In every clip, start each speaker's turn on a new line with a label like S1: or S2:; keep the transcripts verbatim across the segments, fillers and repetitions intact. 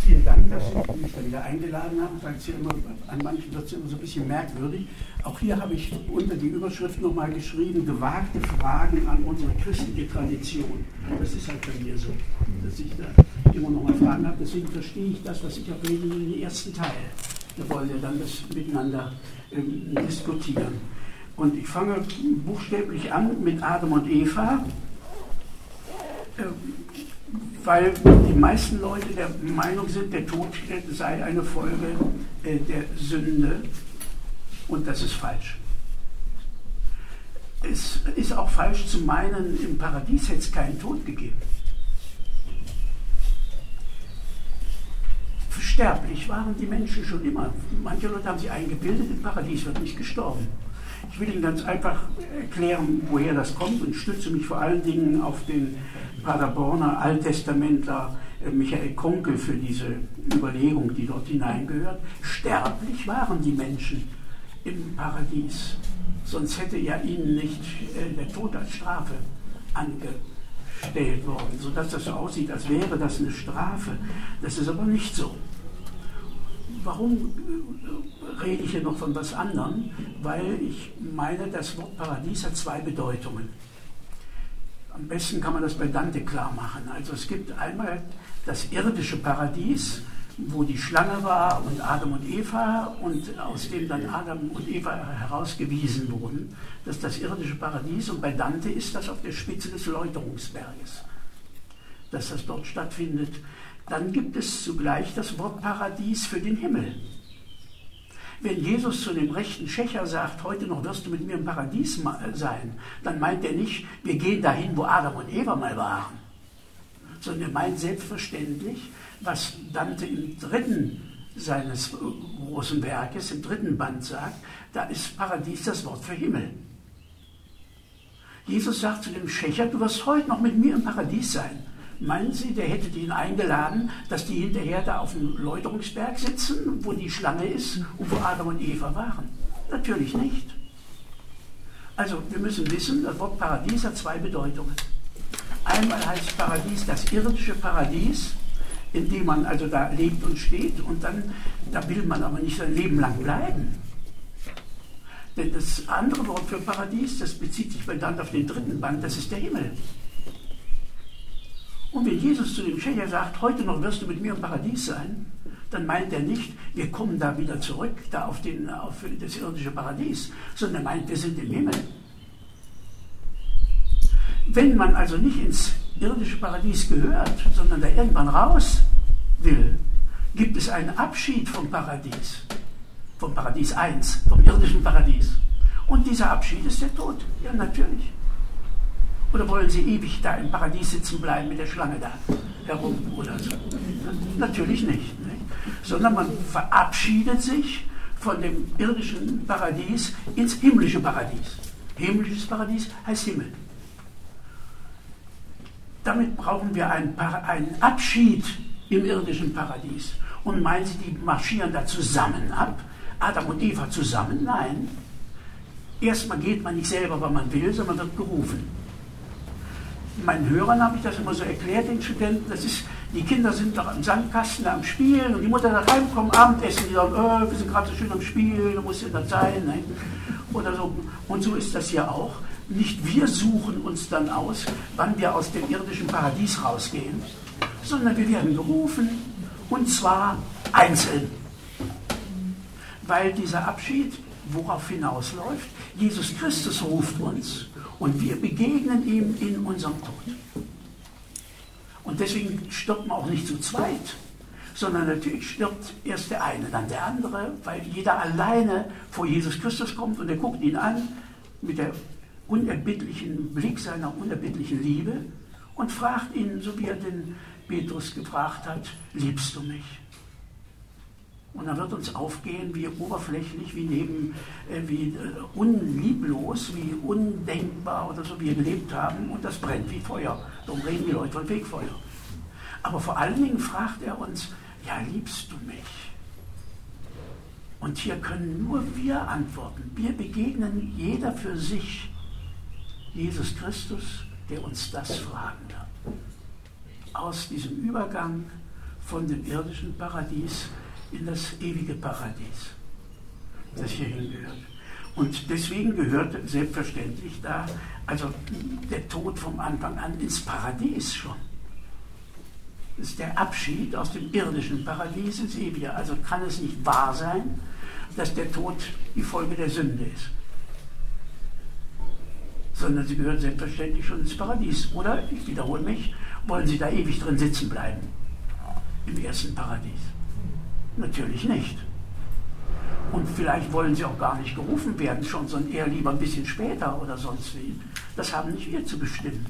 S1: Vielen Dank, dass Sie mich da wieder eingeladen haben. Das ja immer, an manchen wird es immer so ein bisschen merkwürdig. Auch hier habe ich unter die Überschrift nochmal geschrieben, gewagte Fragen an unsere christliche Tradition. Das ist halt bei mir so, dass ich da immer noch mal Fragen habe. Deswegen verstehe ich das, was ich auch rede, in den ersten Teil. Da wollen wir dann das miteinander ähm, diskutieren. Und ich fange buchstäblich an mit Adam und Eva. Ähm, weil die meisten Leute der Meinung sind, der Tod sei eine Folge äh, der Sünde, und das ist falsch. Es ist auch falsch zu meinen, im Paradies hätte es keinen Tod gegeben. Sterblich waren die Menschen schon immer. Manche Leute haben sich eingebildet, im Paradies wird nicht gestorben. Ich will Ihnen ganz einfach erklären, woher das kommt, und stütze mich vor allen Dingen auf den Paderborner Alttestamentler Michael Kunkel für diese Überlegung, die dort hineingehört. Sterblich waren die Menschen im Paradies. Sonst hätte ja ihnen nicht äh, der Tod als Strafe angestellt worden, sodass das so aussieht, als wäre das eine Strafe. Das ist aber nicht so. Warum rede ich hier noch von was anderem? Weil ich meine, das Wort Paradies hat zwei Bedeutungen. Am besten kann man das bei Dante klar machen. Also es gibt einmal das irdische Paradies, wo die Schlange war und Adam und Eva, und aus dem dann Adam und Eva herausgewiesen wurden. Das ist das irdische Paradies, und bei Dante ist das auf der Spitze des Läuterungsberges, dass das dort stattfindet. Dann gibt es zugleich das Wort Paradies für den Himmel. Wenn Jesus zu dem rechten Schächer sagt, heute noch wirst du mit mir im Paradies sein, dann meint er nicht, wir gehen dahin, wo Adam und Eva mal waren, sondern er meint selbstverständlich, was Dante im dritten seines großen Werkes, im dritten Band sagt, da ist Paradies das Wort für Himmel. Jesus sagt zu dem Schächer, du wirst heute noch mit mir im Paradies sein. Meinen Sie, der hätte ihn eingeladen, dass die hinterher da auf dem Läuterungsberg sitzen, wo die Schlange ist und wo Adam und Eva waren? Natürlich nicht. Also wir müssen wissen, das Wort Paradies hat zwei Bedeutungen. Einmal heißt Paradies das irdische Paradies, in dem man also da lebt und steht, und dann, da will man aber nicht sein Leben lang bleiben. Denn das andere Wort für Paradies, das bezieht sich bei Dante auf den dritten Band, das ist der Himmel. Und wenn Jesus zu dem Schächer sagt, heute noch wirst du mit mir im Paradies sein, dann meint er nicht, wir kommen da wieder zurück, da auf, den, auf das irdische Paradies, sondern er meint, wir sind im Himmel. Wenn man also nicht ins irdische Paradies gehört, sondern da irgendwann raus will, gibt es einen Abschied vom Paradies, vom Paradies eins, vom irdischen Paradies. Und dieser Abschied ist der Tod. Ja, natürlich. Oder wollen Sie ewig da im Paradies sitzen bleiben mit der Schlange da herum oder so? Natürlich nicht, nicht. Sondern man verabschiedet sich von dem irdischen Paradies ins himmlische Paradies. Himmlisches Paradies heißt Himmel. Damit brauchen wir einen, einen Abschied im irdischen Paradies. Und meinen Sie, die marschieren da zusammen ab? Adam und Eva zusammen? Nein. Erstmal geht man nicht selber, weil man will, sondern man wird gerufen. Meinen Hörern habe ich das immer so erklärt, den Studenten, das ist, die Kinder sind doch im Sandkasten am Spielen, und die Mutter sagt, heimkommen, Abendessen, die sagen, oh, wir sind gerade so schön am Spielen, da muss ja das sein, ne? Oder so. Und so ist das ja auch. Nicht wir suchen uns dann aus, wann wir aus dem irdischen Paradies rausgehen, sondern wir werden gerufen, und zwar einzeln. Weil dieser Abschied worauf hinausläuft, Jesus Christus ruft uns, und wir begegnen ihm in unserem Tod. Und deswegen stirbt man auch nicht zu zweit, sondern natürlich stirbt erst der eine, dann der andere, weil jeder alleine vor Jesus Christus kommt, und er guckt ihn an mit der unerbittlichen Blick seiner unerbittlichen Liebe und fragt ihn, so wie er den Petrus gefragt hat, liebst du mich? Und dann wird uns aufgehen, wie oberflächlich, wie neben, äh, wie äh, unlieblos, wie undenkbar oder so wir gelebt haben, und das brennt wie Feuer. Darum reden die Leute von Fegfeuer. Aber vor allen Dingen fragt er uns, ja, liebst du mich? Und hier können nur wir antworten. Wir begegnen jeder für sich Jesus Christus, der uns das fragen wird. Aus diesem Übergang von dem irdischen Paradies in das ewige Paradies, das hierhin gehört. Und deswegen gehört selbstverständlich da, also der Tod vom Anfang an ins Paradies schon. Das ist der Abschied aus dem irdischen Paradies ins ewige. Also kann es nicht wahr sein, dass der Tod die Folge der Sünde ist. Sondern sie gehört selbstverständlich schon ins Paradies. Oder, ich wiederhole mich, wollen Sie da ewig drin sitzen bleiben? Im ersten Paradies? Natürlich nicht. Und vielleicht wollen Sie auch gar nicht gerufen werden schon, sondern eher lieber ein bisschen später oder sonst wie. Das haben nicht wir zu bestimmen.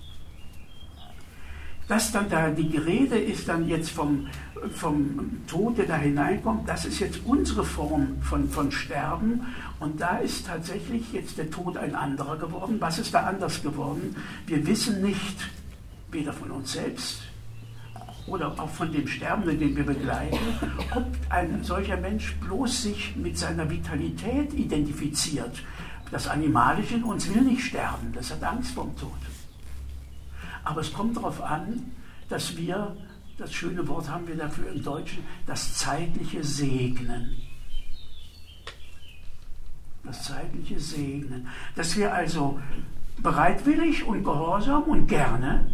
S1: Dass dann da die Rede ist dann jetzt vom, vom Tod, der da hineinkommt, das ist jetzt unsere Form von, von Sterben. Und da ist tatsächlich jetzt der Tod ein anderer geworden. Was ist da anders geworden? Wir wissen nicht, weder von uns selbst oder auch von dem Sterbenden, den wir begleiten, ob ein solcher Mensch bloß sich mit seiner Vitalität identifiziert. Das Animalische in uns will nicht sterben, das hat Angst vor dem Tod. Aber es kommt darauf an, dass wir, das schöne Wort haben wir dafür im Deutschen, das Zeitliche segnen. Das Zeitliche segnen. Dass wir also bereitwillig und gehorsam und gerne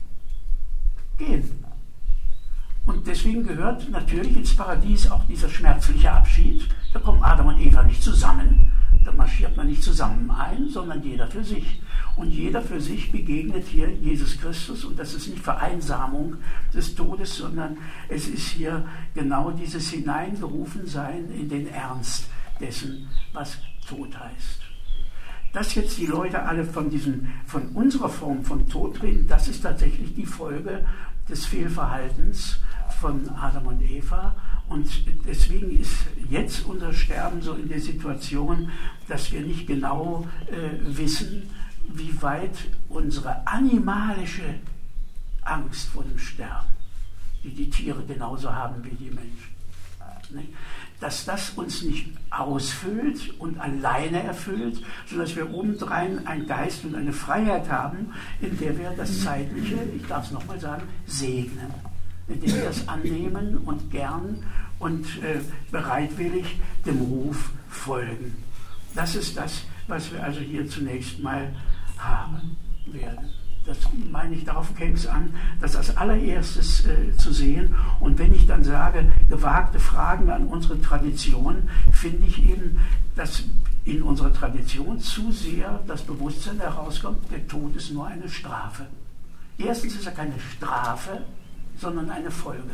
S1: gehen. Und deswegen gehört natürlich ins Paradies auch dieser schmerzliche Abschied. Da kommen Adam und Eva nicht zusammen. Da marschiert man nicht zusammen ein, sondern jeder für sich. Und jeder für sich begegnet hier Jesus Christus. Und das ist nicht Vereinsamung des Todes, sondern es ist hier genau dieses Hineingerufensein in den Ernst dessen, was Tod heißt. Dass jetzt die Leute alle von, diesem, von unserer Form von Tod reden, das ist tatsächlich die Folge des Fehlverhaltens von Adam und Eva. Und deswegen ist jetzt unser Sterben so in der Situation, dass wir nicht genau äh, wissen, wie weit unsere animalische Angst vor dem Sterben, die die Tiere genauso haben wie die Menschen, ne? Dass das uns nicht ausfüllt und alleine erfüllt, sondern dass wir obendrein einen Geist und eine Freiheit haben, in der wir das Zeitliche, ich darf es nochmal sagen, segnen, in der wir das annehmen und gern und äh, bereitwillig dem Ruf folgen. Das ist das, was wir also hier zunächst mal haben werden. Das meine ich, darauf käme es an, das als allererstes äh, zu sehen. Und wenn ich dann sage, gewagte Fragen an unsere Tradition, finde ich eben, dass in unserer Tradition zu sehr das Bewusstsein herauskommt, der Tod ist nur eine Strafe. Erstens ist er keine Strafe, sondern eine Folge.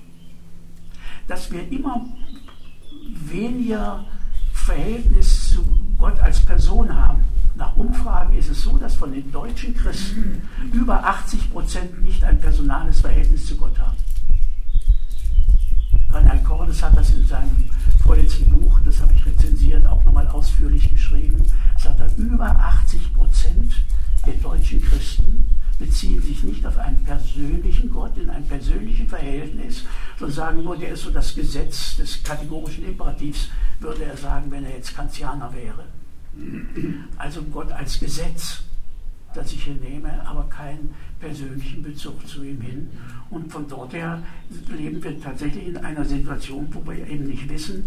S1: Dass wir immer weniger Verhältnis zu Gott als Person haben. Nach Umfragen ist es so, dass von den deutschen Christen über achtzig Prozent nicht ein personales Verhältnis zu Gott haben. Reinhard Cordes hat das in seinem vorletzten Buch, das habe ich rezensiert, auch nochmal ausführlich geschrieben, sagt er, über achtzig Prozent der deutschen Christen beziehen sich nicht auf einen persönlichen Gott, in ein persönliches Verhältnis, sondern sagen nur, der ist so das Gesetz des kategorischen Imperativs, würde er sagen, wenn er jetzt Kantianer wäre. Also Gott als Gesetz, das ich hier nehme, aber keinen persönlichen Bezug zu ihm hin. Und von dort her leben wir tatsächlich in einer Situation, wo wir eben nicht wissen,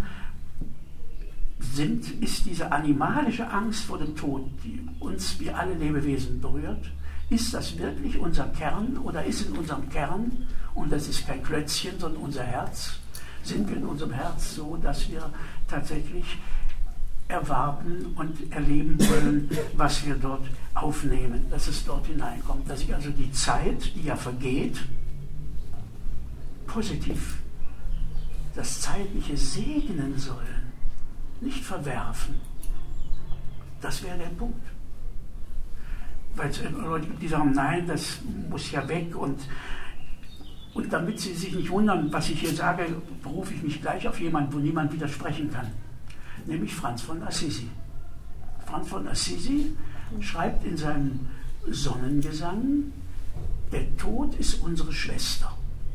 S1: sind, ist diese animalische Angst vor dem Tod, die uns wie alle Lebewesen berührt, ist das wirklich unser Kern oder ist in unserem Kern, und das ist kein Klötzchen, sondern unser Herz, sind wir in unserem Herz so, dass wir tatsächlich erwarten und erleben wollen, was wir dort aufnehmen, dass es dort hineinkommt, dass ich also die Zeit, die ja vergeht, positiv das Zeitliche segnen sollen, nicht verwerfen. Das wäre der Punkt. Weil es Leute gibt, die sagen, nein, das muss ja weg und Und damit Sie sich nicht wundern, was ich hier sage, berufe ich mich gleich auf jemanden, wo niemand widersprechen kann. Nämlich Franz von Assisi. Franz von Assisi schreibt in seinem Sonnengesang, der Tod ist unsere Schwester.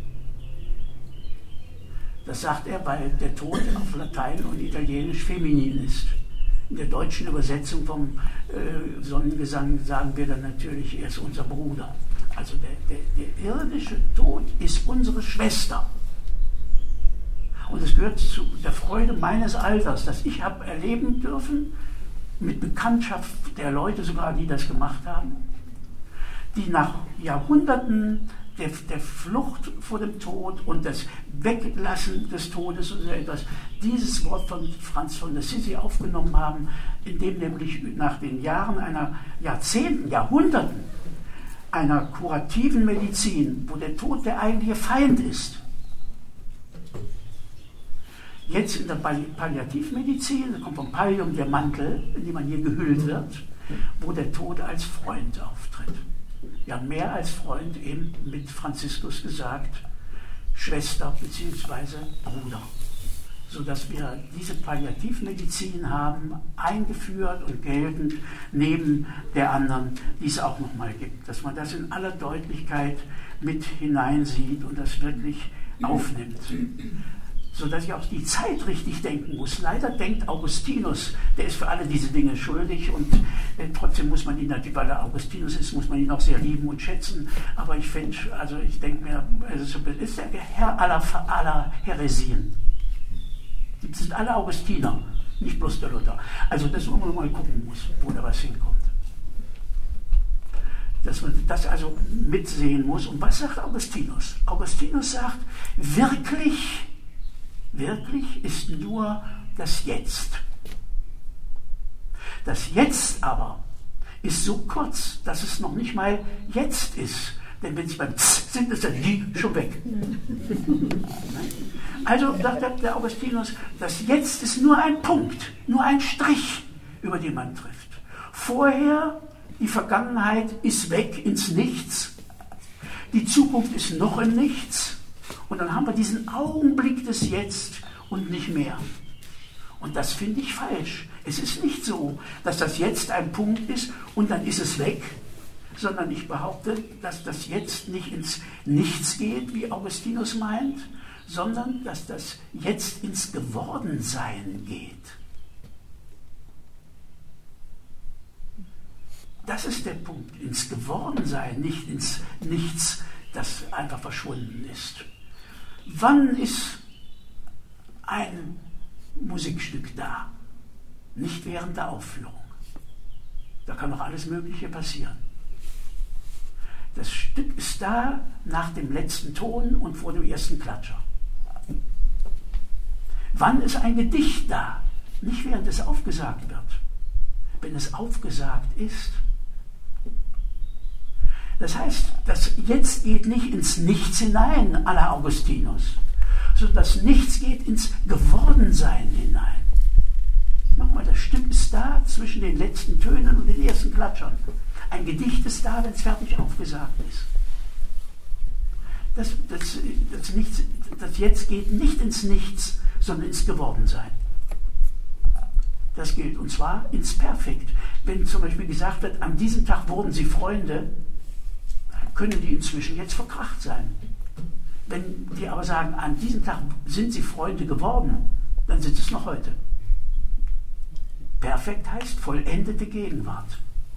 S1: Das sagt er, weil der Tod auf Latein und Italienisch feminin ist. In der deutschen Übersetzung vom äh, Sonnengesang sagen wir dann natürlich, er ist unser Bruder. Also der, der, der irdische Tod ist unsere Schwester. Und es gehört zu der Freude meines Alters, dass ich habe erleben dürfen, mit Bekanntschaft der Leute sogar, die das gemacht haben, die nach Jahrhunderten der, der Flucht vor dem Tod und das Weglassen des Todes und so etwas, dieses Wort von Franz von Assisi aufgenommen haben, indem nämlich nach den Jahren einer Jahrzehnten, Jahrhunderten einer kurativen Medizin, wo der Tod der eigentliche Feind ist, jetzt in der Palliativmedizin, das kommt vom Pallium, der Mantel, in den man hier gehüllt wird, wo der Tod als Freund auftritt. Ja, mehr als Freund, eben mit Franziskus gesagt, Schwester bzw. Bruder. Sodass wir diese Palliativmedizin haben, eingeführt und geltend neben der anderen, die es auch nochmal gibt. Dass man das in aller Deutlichkeit mit hineinsieht und das wirklich aufnimmt. Sodass ich auch die Zeit richtig denken muss. Leider denkt Augustinus, der ist für alle diese Dinge schuldig und äh, trotzdem muss man ihn natürlich, weil er Augustinus ist, muss man ihn auch sehr lieben und schätzen. Aber ich finde, also ich denke mir, es ist der Herr aller, aller Häresien. Die sind alle Augustiner, nicht bloß der Luther. Also das muss man mal gucken muss, wo da was hinkommt. Dass man das also mitsehen muss. Und was sagt Augustinus? Augustinus sagt, wirklich Wirklich ist nur das Jetzt. Das Jetzt aber ist so kurz, dass es noch nicht mal jetzt ist. Denn wenn Sie beim Z sind, ist der Die schon weg. Also sagt der, der Augustinus, das Jetzt ist nur ein Punkt, nur ein Strich, über den man trifft. Vorher, die Vergangenheit ist weg ins Nichts. Die Zukunft ist noch im Nichts. Und dann haben wir diesen Augenblick des Jetzt und nicht mehr. Und das finde ich falsch. Es ist nicht so, dass das Jetzt ein Punkt ist und dann ist es weg, sondern ich behaupte, dass das Jetzt nicht ins Nichts geht, wie Augustinus meint, sondern dass das Jetzt ins Gewordensein geht. Das ist der Punkt, ins Gewordensein, nicht ins Nichts, das einfach verschwunden ist. Wann ist ein Musikstück da? Nicht während der Aufführung. Da kann doch alles Mögliche passieren. Das Stück ist da nach dem letzten Ton und vor dem ersten Klatscher. Wann ist ein Gedicht da? Nicht während es aufgesagt wird. Wenn es aufgesagt ist. Das heißt, das Jetzt geht nicht ins Nichts hinein, à la Augustinus, sondern das Nichts geht ins Gewordensein hinein. Nochmal, das Stück ist da zwischen den letzten Tönen und den ersten Klatschern. Ein Gedicht ist da, wenn es fertig aufgesagt ist. Das, das, das, Nichts, das Jetzt geht nicht ins Nichts, sondern ins Gewordensein. Das gilt, und zwar ins Perfekt. Wenn zum Beispiel gesagt wird, an diesem Tag wurden sie Freunde, können die inzwischen jetzt verkracht sein. Wenn die aber sagen, an diesem Tag sind sie Freunde geworden, dann sind es noch heute. Perfekt heißt vollendete Gegenwart.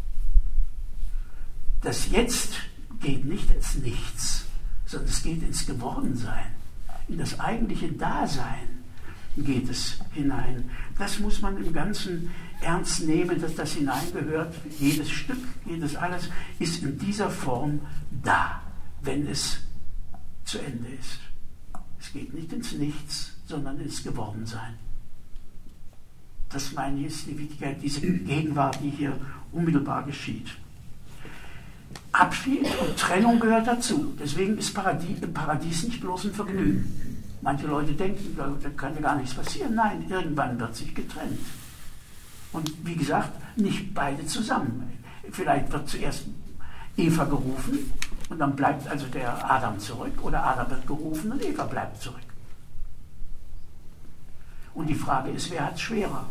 S1: Das Jetzt geht nicht ins Nichts, sondern es geht ins Gewordensein. In das eigentliche Dasein geht es hinein. Das muss man im Ganzen ernst nehmen, dass das hineingehört. Jedes Stück, jedes alles ist in dieser Form da, wenn es zu Ende ist. Es geht nicht ins Nichts, sondern ins Gewordensein. Das meine ich ist die Wichtigkeit, diese Gegenwart, die hier unmittelbar geschieht. Abschied und Trennung gehört dazu. Deswegen ist Paradies, Paradies nicht bloß ein Vergnügen. Manche Leute denken, da kann ja gar nichts passieren. Nein, irgendwann wird sich getrennt. Und wie gesagt, nicht beide zusammen. Vielleicht wird zuerst Eva gerufen und dann bleibt also der Adam zurück, oder Adam wird gerufen und Eva bleibt zurück. Und die Frage ist, wer hat es schwerer?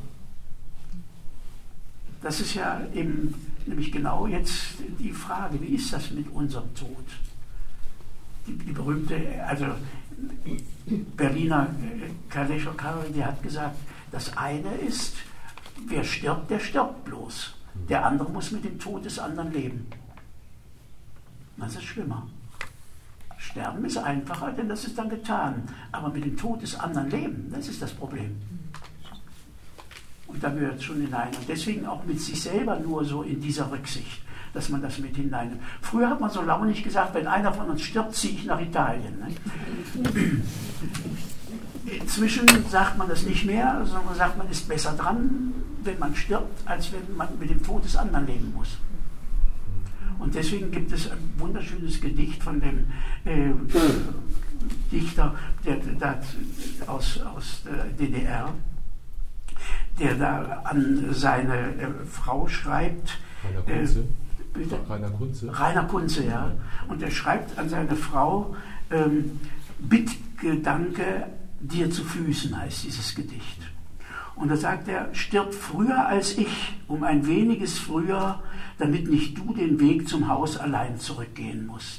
S1: Das ist ja eben nämlich genau jetzt die Frage, wie ist das mit unserem Tod? Die, die berühmte, also Berliner Kaleschokar, die hat gesagt, das eine ist, wer stirbt, der stirbt bloß. Der andere muss mit dem Tod des anderen leben. Das ist schlimmer. Sterben ist einfacher, denn das ist dann getan. Aber mit dem Tod des anderen leben, das ist das Problem. Und da gehört es schon hinein. Und deswegen auch mit sich selber nur so in dieser Rücksicht, dass man das mit hineinnimmt. Früher hat man so launig gesagt, wenn einer von uns stirbt, ziehe ich nach Italien. Ne? Inzwischen sagt man das nicht mehr, sondern sagt, man ist besser dran, wenn man stirbt, als wenn man mit dem Tod des anderen leben muss. Und deswegen gibt es ein wunderschönes Gedicht von dem äh, Dichter der, der, aus, aus der D D R, der da an seine äh, Frau schreibt.
S2: Rainer Kunze.
S1: Äh, bitte?
S2: Rainer Kunze.
S1: Rainer Kunze, ja. Und er schreibt an seine Frau, ähm, Bittgedanke dir zu Füßen, heißt dieses Gedicht. Und da sagt er, stirb früher als ich, um ein weniges früher, damit nicht du den Weg zum Haus allein zurückgehen musst.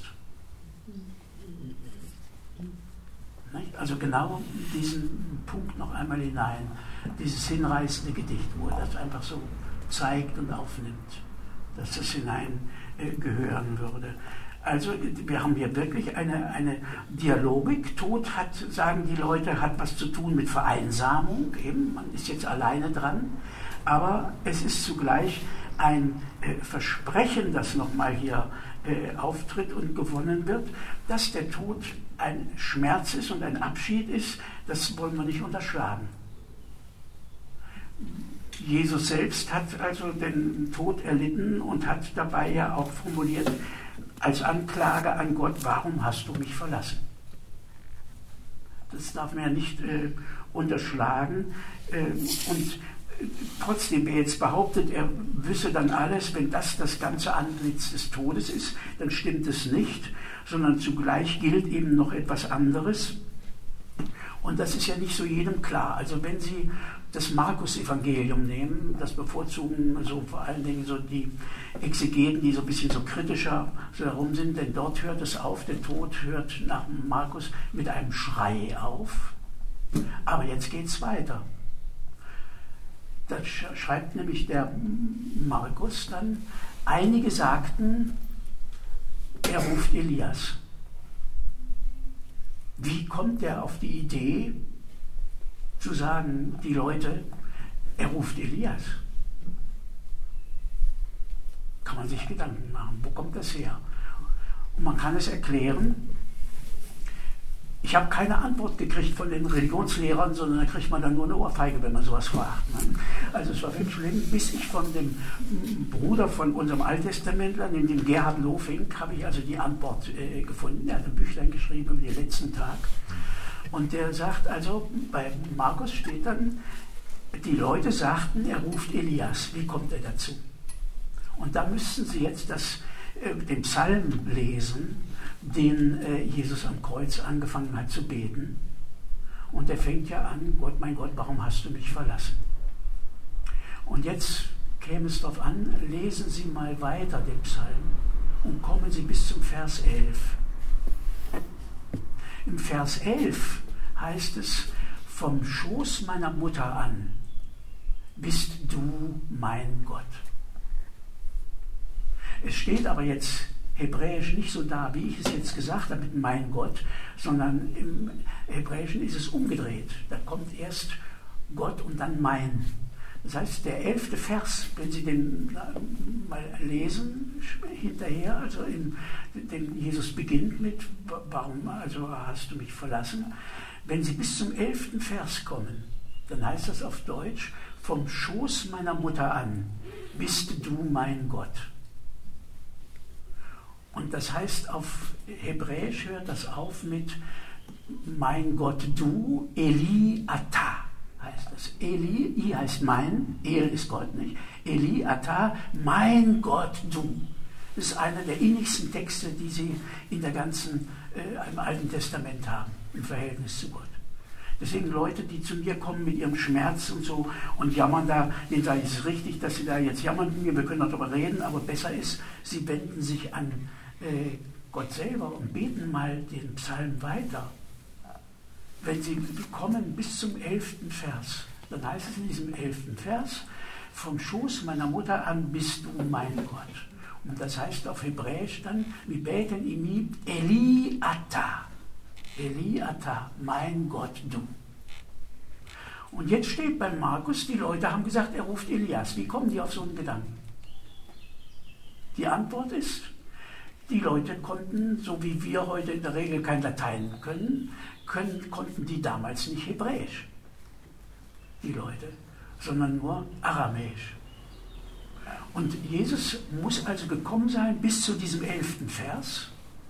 S1: Also genau diesen Punkt noch einmal hinein, dieses hinreißende Gedicht, wo er das einfach so zeigt und aufnimmt, dass das hineingehören würde. Also wir haben hier wirklich eine, eine Dialogik. Tod hat, sagen die Leute, hat was zu tun mit Vereinsamung, eben, man ist jetzt alleine dran, aber es ist zugleich ein äh, Versprechen, das nochmal hier äh, auftritt und gewonnen wird, dass der Tod ein Schmerz ist und ein Abschied ist, das wollen wir nicht unterschlagen. Jesus selbst hat also den Tod erlitten und hat dabei ja auch formuliert, als Anklage an Gott, warum hast du mich verlassen? Das darf man ja nicht äh, unterschlagen. Äh, und äh, trotzdem, wer jetzt behauptet, er wisse dann alles, wenn das das ganze Antlitz des Todes ist, dann stimmt es nicht, sondern zugleich gilt eben noch etwas anderes. Und das ist ja nicht so jedem klar. Also wenn Sie das Markus-Evangelium nehmen, das bevorzugen so vor allen Dingen so die Exegeten, die so ein bisschen so kritischer so herum sind, denn dort hört es auf, der Tod hört nach Markus mit einem Schrei auf. Aber jetzt geht es weiter. Da schreibt nämlich der Markus dann, einige sagten, er ruft Elias. Wie kommt er auf die Idee, zu sagen, die Leute, er ruft Elias? Kann man sich Gedanken machen, wo kommt das her? Und man kann es erklären. Ich habe keine Antwort gekriegt von den Religionslehrern, sondern da kriegt man dann nur eine Ohrfeige, wenn man sowas fragt. Ne? Also es war wirklich schlimm, bis ich von dem Bruder von unserem Alttestamentler, dem Gerhard Lofink, habe ich also die Antwort äh, gefunden. Er hat ein Büchlein geschrieben über den letzten Tag. Und der sagt also, bei Markus steht dann, die Leute sagten, er ruft Elias. Wie kommt er dazu? Und da müssten Sie jetzt das, äh, den Psalm lesen, den äh, Jesus am Kreuz angefangen hat zu beten. Und er fängt ja an, Gott, mein Gott, warum hast du mich verlassen? Und jetzt käme es darauf an, lesen Sie mal weiter den Psalm und kommen Sie bis zum Vers elf. Im Vers elf heißt es, vom Schoß meiner Mutter an bist du mein Gott. Es steht aber jetzt hebräisch nicht so da, wie ich es jetzt gesagt habe, mit mein Gott, sondern im Hebräischen ist es umgedreht. Da kommt erst Gott und dann mein. Das heißt, der elfte Vers, wenn Sie den mal lesen, hinterher, also in, den Jesus beginnt mit, warum also hast du mich verlassen? Wenn Sie bis zum elften Vers kommen, dann heißt das auf Deutsch, vom Schoß meiner Mutter an bist du mein Gott. Und das heißt, auf Hebräisch hört das auf mit mein Gott, du, Eli, Ata. Heißt das. Eli, I heißt mein, El ist Gott, nicht? Eli, Ata, mein Gott, du. Das ist einer der innigsten Texte, die Sie in der ganzen, äh, im Alten Testament haben, im Verhältnis zu Gott. Deswegen Leute, die zu mir kommen mit ihrem Schmerz und so und jammern da, denen sage ich, es ist richtig, dass sie da jetzt jammern mit mir, wir können darüber reden, aber besser ist, sie wenden sich an äh, Gott selber und beten mal den Psalm weiter. Wenn Sie kommen bis zum elften Vers, dann heißt es in diesem elften Vers, vom Schoß meiner Mutter an bist du mein Gott. Und das heißt auf Hebräisch dann, wir beten imi Eli Ata. Eli Ata, mein Gott, du. Und jetzt steht bei Markus, die Leute haben gesagt, er ruft Elias. Wie kommen die auf so einen Gedanken? Die Antwort ist, die Leute konnten, so wie wir heute in der Regel kein Latein können, können konnten die damals nicht Hebräisch, die Leute, sondern nur Aramäisch. Und Jesus muss also gekommen sein bis zu diesem elften Vers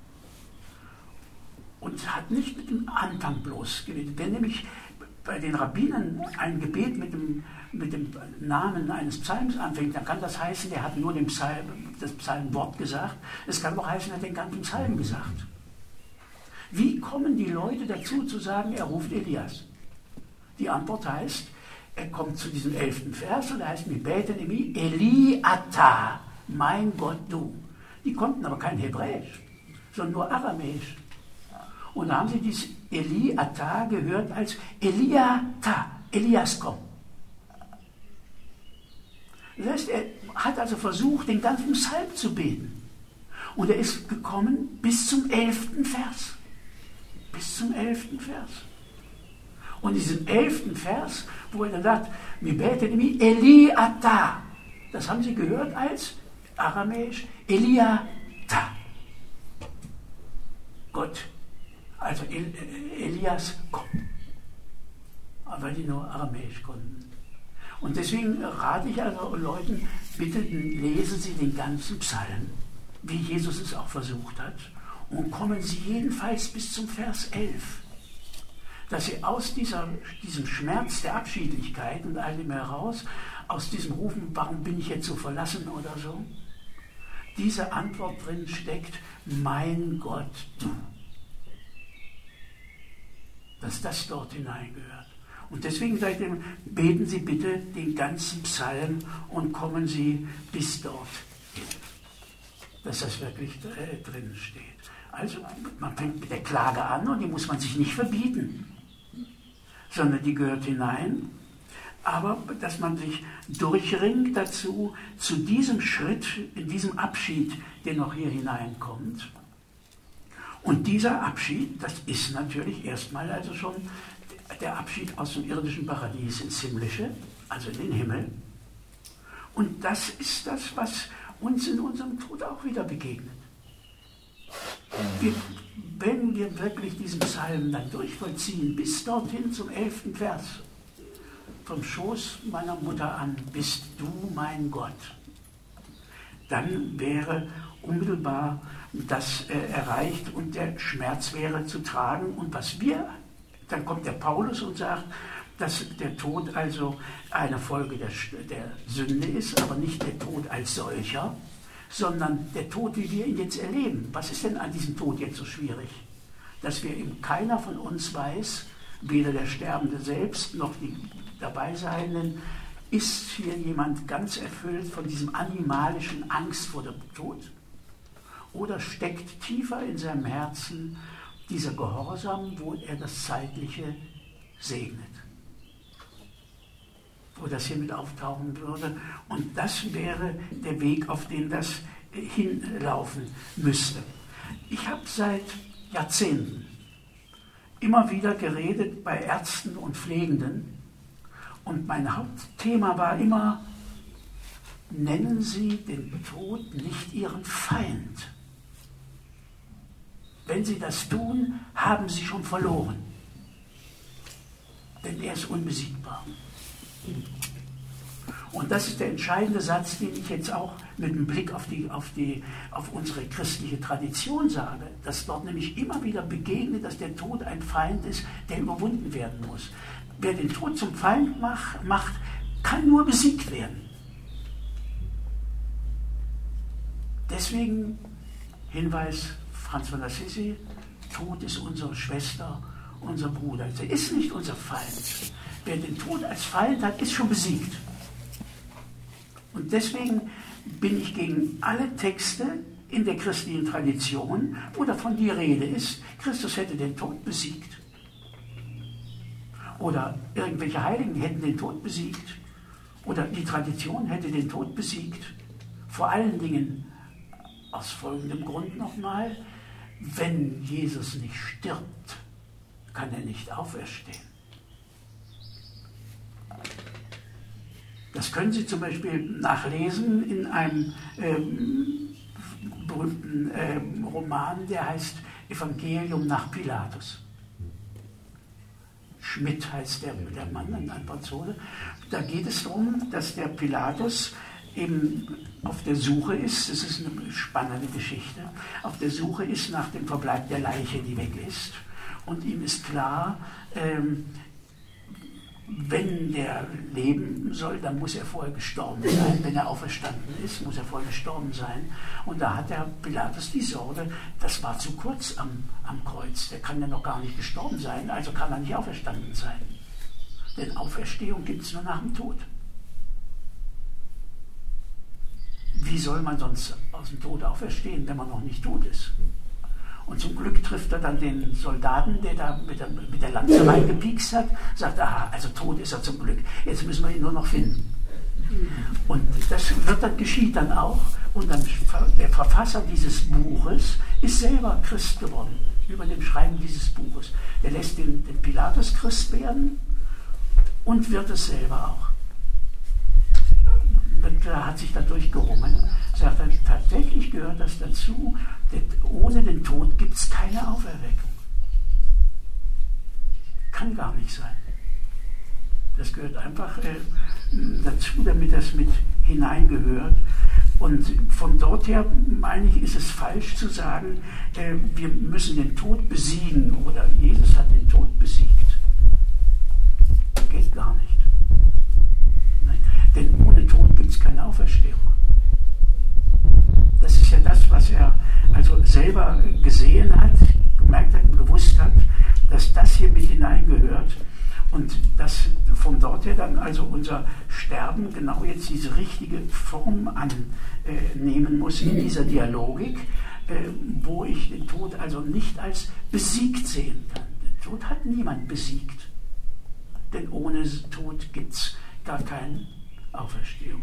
S1: und hat nicht mit dem Anfang bloß gebetet. Wenn nämlich bei den Rabbinern ein Gebet mit dem, mit dem Namen eines Psalms anfängt, dann kann das heißen, er hat nur den Psalm, das Psalmwort gesagt. Es kann auch heißen, er hat den ganzen Psalm gesagt. Wie kommen die Leute dazu zu sagen, er ruft Elias? Die Antwort heißt, er kommt zu diesem elften Vers und er heißt, wir beten ihm, Eli Ata, mein Gott, du. Die konnten aber kein Hebräisch, sondern nur Aramäisch. Und da haben sie dieses Eli Ata gehört als Eliata, Elias komm. Das heißt, er hat also versucht, den ganzen Psalm zu beten. Und er ist gekommen bis zum elften Vers. Bis zum elften Vers. Und in diesem elften Vers, wo er dann sagt, wir beten ihm Eliata, das haben sie gehört als Aramäisch Eliata. Gott. Also El Elias, komm. Aber die nur Aramäisch konnten. Und deswegen rate ich also Leuten, bitte lesen Sie den ganzen Psalm, wie Jesus es auch versucht hat, und kommen Sie jedenfalls bis zum Vers elf. Dass Sie aus dieser, diesem Schmerz der Abschiedlichkeit und all dem heraus, aus diesem Rufen, warum bin ich jetzt so verlassen oder so, diese Antwort drin steckt, mein Gott, du. Dass das dort hineingehört. Und deswegen sage ich dem, beten Sie bitte den ganzen Psalm und kommen Sie bis dort hin. Dass das wirklich äh, drin steht. Also man fängt mit der Klage an und die muss man sich nicht verbieten, sondern die gehört hinein. Aber dass man sich durchringt dazu, zu diesem Schritt, in diesem Abschied, der noch hier hineinkommt. Und dieser Abschied, das ist natürlich erstmal also schon der Abschied aus dem irdischen Paradies ins Himmlische, also in den Himmel. Und das ist das, was uns in unserem Tod auch wieder begegnet. Wir, wenn wir wirklich diesen Psalm dann durchvollziehen, bis dorthin zum elften Vers, vom Schoß meiner Mutter an bist du mein Gott, dann wäre unmittelbar das äh, erreicht und der Schmerz wäre zu tragen. Und was wir, dann kommt der Paulus und sagt, dass der Tod also eine Folge der, der Sünde ist, aber nicht der Tod als solcher, sondern der Tod, wie wir ihn jetzt erleben. Was ist denn an diesem Tod jetzt so schwierig? Dass wir eben keiner von uns weiß, weder der Sterbende selbst noch die Dabeiseienden, ist hier jemand ganz erfüllt von diesem animalischen Angst vor dem Tod? Oder steckt tiefer in seinem Herzen dieser Gehorsam, wo er das Zeitliche segnet? Wo das hier mit auftauchen würde. Und das wäre der Weg, auf den das hinlaufen müsste. Ich habe seit Jahrzehnten immer wieder geredet bei Ärzten und Pflegenden. Und mein Hauptthema war immer, nennen Sie den Tod nicht Ihren Feind. Wenn Sie das tun, haben Sie schon verloren. Denn er ist unbesiegbar. Und das ist der entscheidende Satz, den ich jetzt auch mit dem Blick auf, die, auf, die, auf unsere christliche Tradition sage, dass dort nämlich immer wieder begegnet, dass der Tod ein Feind ist, der überwunden werden muss. Wer den Tod zum Feind mach, macht, kann nur besiegt werden. Deswegen Hinweis Franz von Assisi, Tod ist unsere Schwester, unser Bruder. Er ist nicht unser Feind. Wer den Tod als Feind hat, ist schon besiegt. Und deswegen bin ich gegen alle Texte in der christlichen Tradition, wo davon die Rede ist, Christus hätte den Tod besiegt. Oder irgendwelche Heiligen hätten den Tod besiegt. Oder die Tradition hätte den Tod besiegt. Vor allen Dingen Aus folgendem Grund nochmal: Wenn Jesus nicht stirbt, kann er nicht auferstehen. Das können Sie zum Beispiel nachlesen in einem ähm, berühmten ähm, Roman, der heißt Evangelium nach Pilatus. Schmidt heißt der, der Mann, ein Franzose. Da geht es darum, dass der Pilatus eben auf der Suche ist, das ist eine spannende Geschichte, auf der Suche ist nach dem Verbleib der Leiche, die weg ist. Und ihm ist klar, ähm, wenn der leben soll, dann muss er vorher gestorben sein. Wenn er auferstanden ist, muss er vorher gestorben sein. Und da hat der Pilatus die Sorge, das war zu kurz am, am Kreuz. Der kann ja noch gar nicht gestorben sein, also kann er nicht auferstanden sein. Denn Auferstehung gibt es nur nach dem Tod. Wie soll man sonst aus dem Tod auferstehen, wenn man noch nicht tot ist? Und zum Glück trifft er dann den Soldaten, der da mit der, mit der Lanze reingepiekst hat, sagt, aha, also tot ist er zum Glück, jetzt müssen wir ihn nur noch finden. Und das wird dann, geschieht dann auch. Und dann der Verfasser dieses Buches ist selber Christ geworden, über dem Schreiben dieses Buches. Der lässt den, den Pilatus Christ werden und wird es selber auch. Er hat sich dadurch gerungen, sagt er, tatsächlich gehört das dazu, ohne den Tod gibt es keine Auferweckung. Kann gar nicht sein. Das gehört einfach äh, dazu, damit das mit hineingehört. Und von dort her, meine ich, ist es falsch zu sagen, äh, wir müssen den Tod besiegen oder Jesus hat den Tod besiegt. Geht gar nicht. Nein? Denn ohne Tod gibt es keine Auferstehung. Das ist ja das, was er also selber gesehen hat, gemerkt hat und gewusst hat, dass das hier mit hineingehört und dass von dort her dann also unser Sterben genau jetzt diese richtige Form annehmen muss in dieser Dialogik, wo ich den Tod also nicht als besiegt sehen kann. Den Tod hat niemand besiegt, denn ohne Tod gibt es gar keine Auferstehung.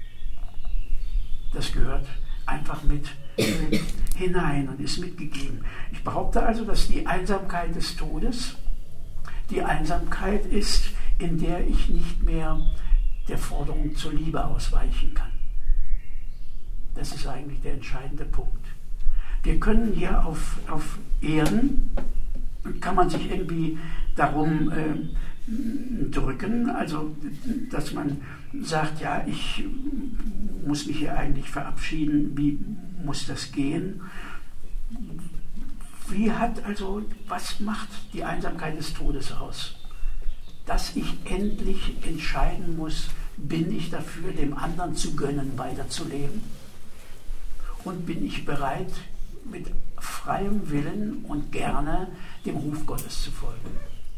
S1: Das gehört einfach mit äh, hinein und ist mitgegeben. Ich behaupte also, dass die Einsamkeit des Todes die Einsamkeit ist, in der ich nicht mehr der Forderung zur Liebe ausweichen kann. Das ist eigentlich der entscheidende Punkt. Wir können hier auf, auf Erden, kann man sich irgendwie darum äh, drücken, also dass man sagt, ja, ich muss mich hier eigentlich verabschieden, wie muss das gehen? Wie hat also, was macht die Einsamkeit des Todes aus? Dass ich endlich entscheiden muss, bin ich dafür, dem anderen zu gönnen, weiterzuleben? Und bin ich bereit, mit freiem Willen und gerne dem Ruf Gottes zu folgen?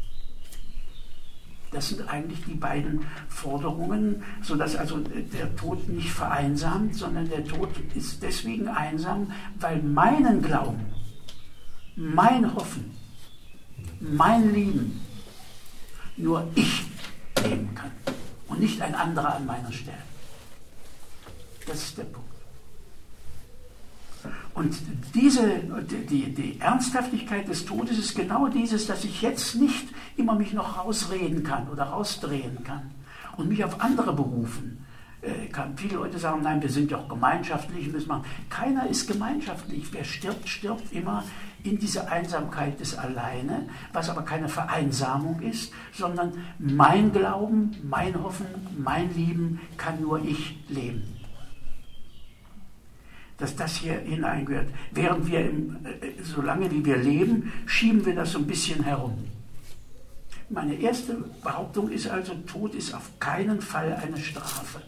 S1: Das sind eigentlich die beiden Forderungen, sodass also der Tod nicht vereinsamt, sondern der Tod ist deswegen einsam, weil meinen Glauben, mein Hoffen, mein Lieben nur ich leben kann und nicht ein anderer an meiner Stelle. Das ist der Punkt. Und diese, die, die Ernsthaftigkeit des Todes ist genau dieses, dass ich jetzt nicht immer mich noch rausreden kann oder rausdrehen kann und mich auf andere berufen kann. Viele Leute sagen, nein, wir sind ja auch gemeinschaftlich, müssen machen. Keiner ist gemeinschaftlich. Wer stirbt, stirbt immer in dieser Einsamkeit des Alleine, was aber keine Vereinsamung ist, sondern mein Glauben, mein Hoffen, mein Lieben kann nur ich leben. Dass das hier hineingehört. Während wir, im, solange wie wir leben, schieben wir das so ein bisschen herum. Meine erste Behauptung ist also, Tod ist auf keinen Fall eine Strafe.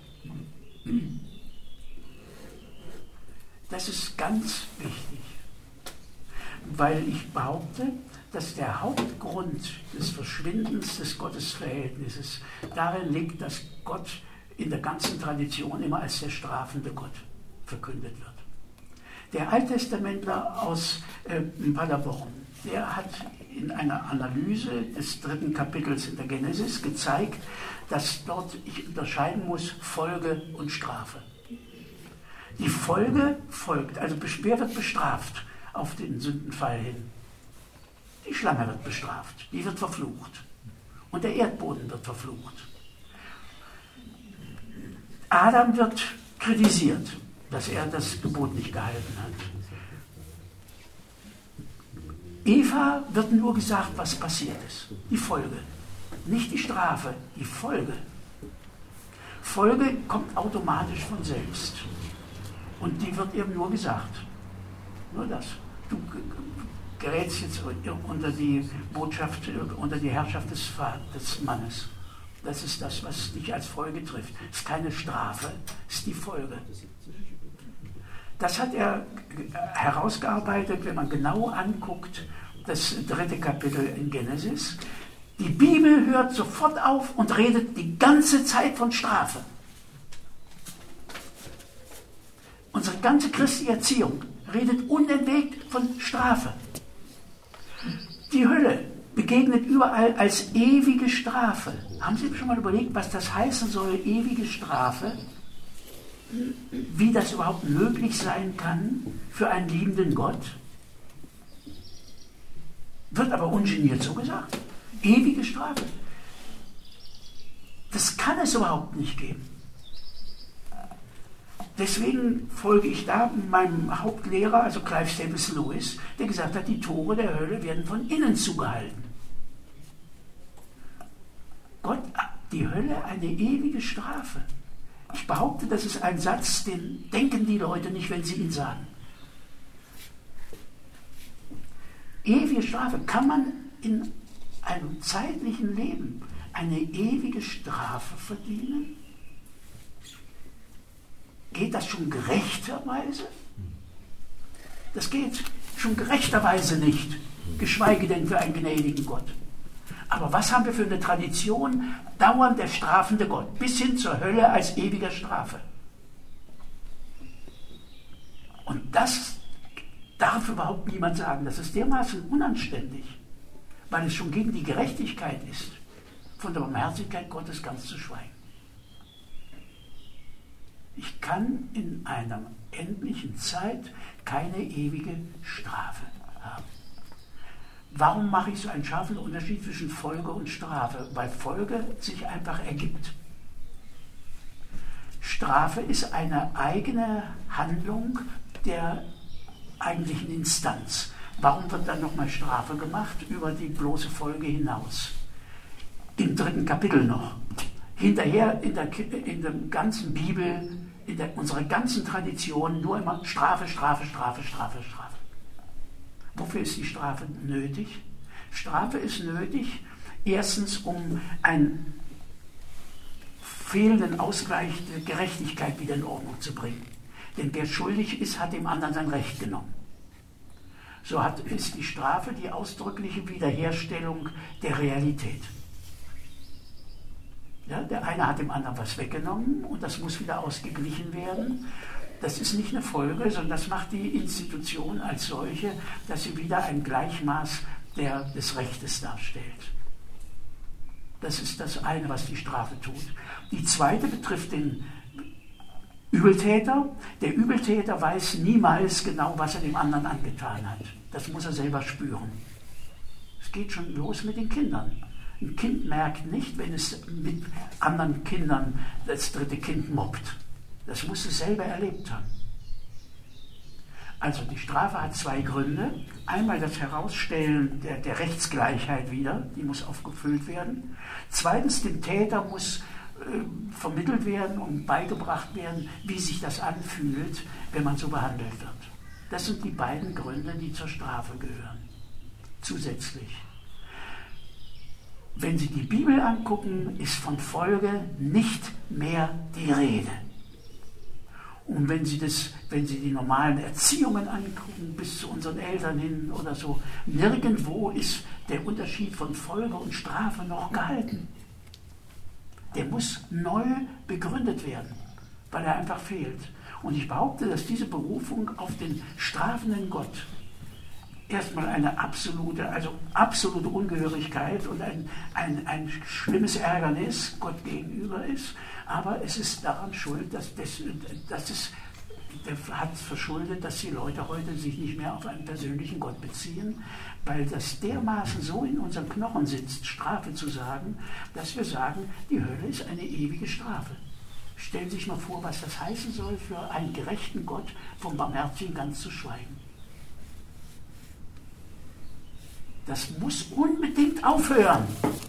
S1: Das ist ganz wichtig, weil ich behaupte, dass der Hauptgrund des Verschwindens des Gottesverhältnisses darin liegt, dass Gott in der ganzen Tradition immer als der strafende Gott verkündet wird. Der Alttestamentler aus äh, Paderborn, der hat in einer Analyse des dritten Kapitels in der Genesis gezeigt, dass dort ich unterscheiden muss Folge und Strafe. Die Folge folgt, also wer wird bestraft auf den Sündenfall hin? Die Schlange wird bestraft, die wird verflucht. Und der Erdboden wird verflucht. Adam wird kritisiert, dass er das Gebot nicht gehalten hat. Eva wird nur gesagt, was passiert ist. Die Folge. Nicht die Strafe, die Folge. Folge kommt automatisch von selbst. Und die wird eben nur gesagt. Nur das. Du gerätst jetzt unter die Botschaft, unter die Herrschaft des, des Mannes. Das ist das, was dich als Folge trifft. Es ist keine Strafe, es ist die Folge. Das hat er herausgearbeitet, wenn man genau anguckt, das dritte Kapitel in Genesis. Die Bibel hört sofort auf und redet die ganze Zeit von Strafe. Unsere ganze christliche Erziehung redet unentwegt von Strafe. Die Hölle begegnet überall als ewige Strafe. Haben Sie schon mal überlegt, was das heißen soll, ewige Strafe? Wie das überhaupt möglich sein kann für einen liebenden Gott? Wird aber ungeniert so gesagt. Ewige Strafe. Das kann es überhaupt nicht geben. Deswegen folge ich da meinem Hauptlehrer, also Clive Staples Lewis, der gesagt hat, die Tore der Hölle werden von innen zugehalten. Gott, die Hölle, eine ewige Strafe. Ich behaupte, das ist ein Satz, den denken die Leute nicht, wenn sie ihn sagen. Ewige Strafe. Kann man in einem zeitlichen Leben eine ewige Strafe verdienen? Geht das schon gerechterweise? Das geht schon gerechterweise nicht, geschweige denn für einen gnädigen Gott. Aber was haben wir für eine Tradition? Dauernd der strafende Gott, bis hin zur Hölle als ewiger Strafe. Und das darf überhaupt niemand sagen. Das ist dermaßen unanständig, weil es schon gegen die Gerechtigkeit ist, von der Barmherzigkeit Gottes ganz zu schweigen. Ich kann in einer endlichen Zeit keine ewige Strafe haben. Warum mache ich so einen scharfen Unterschied zwischen Folge und Strafe? Weil Folge sich einfach ergibt. Strafe ist eine eigene Handlung der eigentlichen Instanz. Warum wird dann nochmal Strafe gemacht über die bloße Folge hinaus? Im dritten Kapitel noch. Hinterher in der, in der ganzen Bibel, in der, unserer ganzen Tradition nur immer Strafe, Strafe, Strafe, Strafe, Strafe. Wofür ist die Strafe nötig? Strafe ist nötig, erstens, um einen fehlenden Ausgleich der Gerechtigkeit wieder in Ordnung zu bringen. Denn wer schuldig ist, hat dem anderen sein Recht genommen. So hat, ist die Strafe die ausdrückliche Wiederherstellung der Realität. Ja, der eine hat dem anderen was weggenommen und das muss wieder ausgeglichen werden. Das ist nicht eine Folge, sondern das macht die Institution als solche, dass sie wieder ein Gleichmaß der, des Rechtes darstellt. Das ist das eine, was die Strafe tut. Die zweite betrifft den Übeltäter. Der Übeltäter weiß niemals genau, was er dem anderen angetan hat. Das muss er selber spüren. Es geht schon los mit den Kindern. Ein Kind merkt nicht, wenn es mit anderen Kindern das dritte Kind mobbt. Das muss es selber erlebt haben. Also die Strafe hat zwei Gründe. Einmal das Herausstellen der, der Rechtsgleichheit wieder, die muss aufgefüllt werden. Zweitens, dem Täter muss äh, vermittelt werden und beigebracht werden, wie sich das anfühlt, wenn man so behandelt wird. Das sind die beiden Gründe, die zur Strafe gehören. Zusätzlich. Wenn Sie die Bibel angucken, ist von Folge nicht mehr die Rede. Und wenn Sie, das, wenn Sie die normalen Erziehungen angucken, bis zu unseren Eltern hin oder so, nirgendwo ist der Unterschied von Folge und Strafe noch gehalten. Der muss neu begründet werden, weil er einfach fehlt. Und ich behaupte, dass diese Berufung auf den strafenden Gott erstmal eine absolute, also absolute Ungehörigkeit und ein, ein, ein schlimmes Ärgernis Gott gegenüber ist, aber es ist daran schuld, dass, das, dass es der hat verschuldet, dass die Leute heute sich nicht mehr auf einen persönlichen Gott beziehen, weil das dermaßen so in unseren Knochen sitzt, Strafe zu sagen, dass wir sagen, die Hölle ist eine ewige Strafe. Stellen Sie sich mal vor, was das heißen soll, für einen gerechten Gott vom Barmherzigen ganz zu schweigen. Das muss unbedingt aufhören,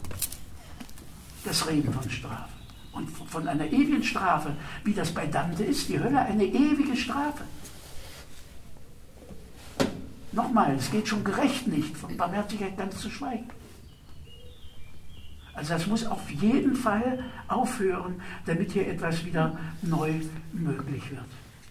S1: das Reden von Strafe. Und von einer ewigen Strafe, wie das bei Dante ist, die Hölle eine ewige Strafe. Nochmal, es geht schon gerecht nicht, von Barmherzigkeit ganz zu schweigen. Also das muss auf jeden Fall aufhören, damit hier etwas wieder neu möglich wird.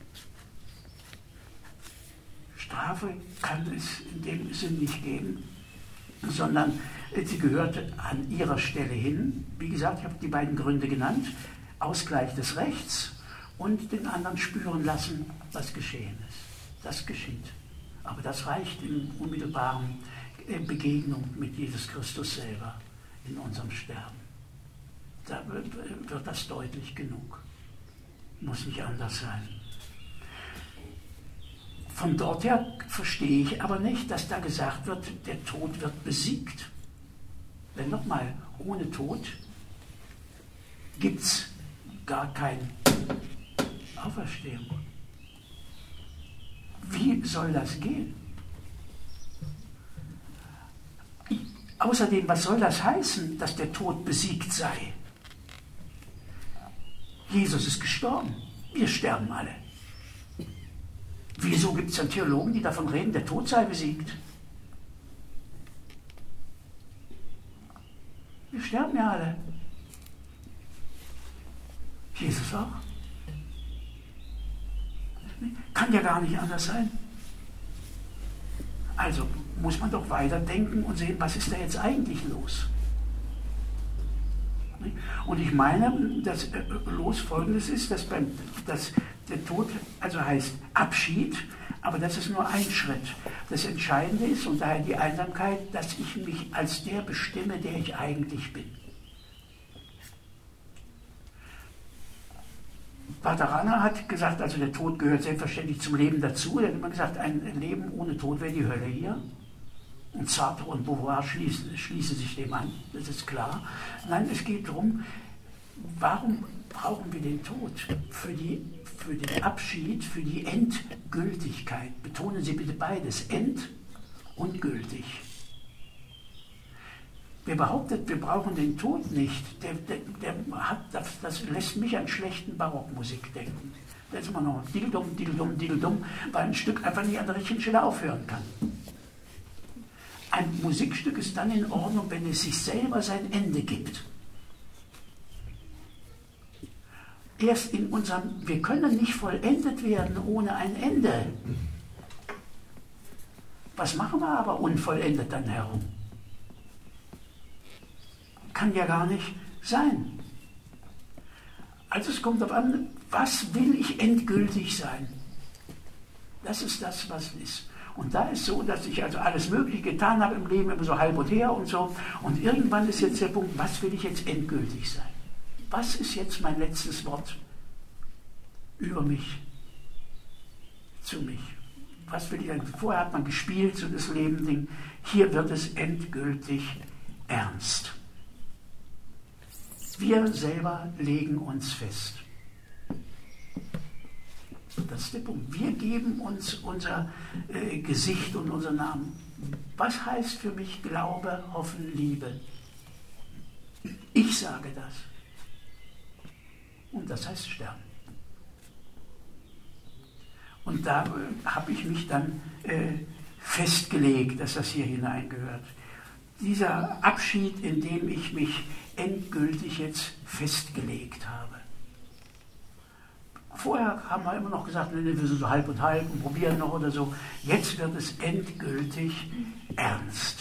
S1: Strafe kann es in dem Sinn nicht geben, sondern sie gehört an ihrer Stelle hin. Wie gesagt, ich habe die beiden Gründe genannt. Ausgleich des Rechts und den anderen spüren lassen, was geschehen ist. Das geschieht. Aber das reicht in unmittelbaren Begegnung mit Jesus Christus selber in unserem Sterben. Da wird das deutlich genug. Muss nicht anders sein. Von dort her verstehe ich aber nicht, dass da gesagt wird, der Tod wird besiegt. Denn nochmal, ohne Tod gibt es gar keine Auferstehung. Wie soll das gehen? Außerdem, was soll das heißen, dass der Tod besiegt sei? Jesus ist gestorben. Wir sterben alle. Wieso gibt es dann Theologen, die davon reden, der Tod sei besiegt? Wir sterben ja alle. Jesus auch. Kann ja gar nicht anders sein. Also muss man doch weiterdenken und sehen, was ist da jetzt eigentlich los? Und ich meine, dass los Folgendes ist, dass, beim, dass der Tod also heißt Abschied, aber das ist nur ein Schritt. Das Entscheidende ist, und daher die Einsamkeit, dass ich mich als der bestimme, der ich eigentlich bin. Pater Rahner hat gesagt, also der Tod gehört selbstverständlich zum Leben dazu. Er hat immer gesagt, ein Leben ohne Tod wäre die Hölle hier. Und Sartre und Beauvoir schließen, schließen sich dem an, das ist klar. Nein, es geht darum, warum brauchen wir den Tod? Für, die, für den Abschied, für die Endgültigkeit. Betonen Sie bitte beides, end und gültig. Wer behauptet, wir brauchen den Tod nicht, der, der, der hat, das, das lässt mich an schlechten Barockmusik denken. Da ist immer noch Diddledum, Diddledum, Diddledum, weil ein Stück einfach nicht an der richtigen Stelle aufhören kann. Ein Musikstück ist dann in Ordnung, wenn es sich selber sein Ende gibt. Erst in unserem, wir können nicht vollendet werden ohne ein Ende. Was machen wir aber unvollendet dann herum? Kann ja gar nicht sein. Also es kommt darauf an, was will ich endgültig sein? Das ist das, was ist. Und da ist so, dass ich also alles Mögliche getan habe im Leben, immer so halb und her und so. Und irgendwann ist jetzt der Punkt, was will ich jetzt endgültig sein? Was ist jetzt mein letztes Wort über mich, zu mich? Was will ich denn? Vorher hat man gespielt, so das Leben-Ding. Hier wird es endgültig ernst. Wir selber legen uns fest. Das ist der Punkt. Wir geben uns unser äh, Gesicht und unseren Namen. Was heißt für mich Glaube, Hoffen, Liebe? Ich sage das. Und das heißt Sterben. Und da äh, habe ich mich dann äh, festgelegt, dass das hier hineingehört. Dieser Abschied, in dem ich mich endgültig jetzt festgelegt habe. Vorher haben wir immer noch gesagt, wir sind so halb und halb und probieren noch oder so. Jetzt wird es endgültig ernst.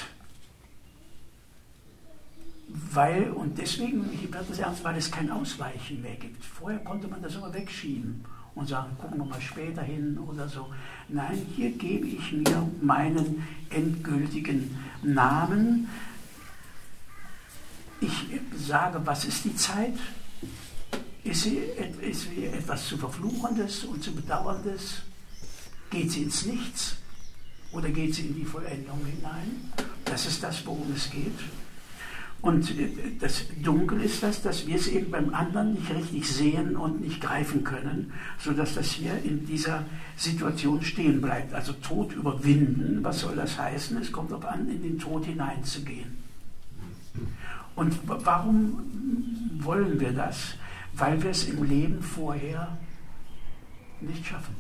S1: Weil, und deswegen wird es ernst, weil es kein Ausweichen mehr gibt. Vorher konnte man das immer wegschieben und sagen, gucken wir mal später hin oder so. Nein, hier gebe ich mir meinen endgültigen Namen. Ich sage, was ist die Zeit? Ist sie, ist sie etwas zu Verfluchendes und zu Bedauerndes? Geht sie ins Nichts oder geht sie in die Vollendung hinein? Das ist das, worum es geht. Und das Dunkel ist das, dass wir es eben beim anderen nicht richtig sehen und nicht greifen können, sodass das hier in dieser Situation stehen bleibt. Also Tod überwinden, was soll das heißen? Es kommt darauf an, in den Tod hineinzugehen. Und warum wollen wir das? Weil wir es im Leben vorher nicht schaffen.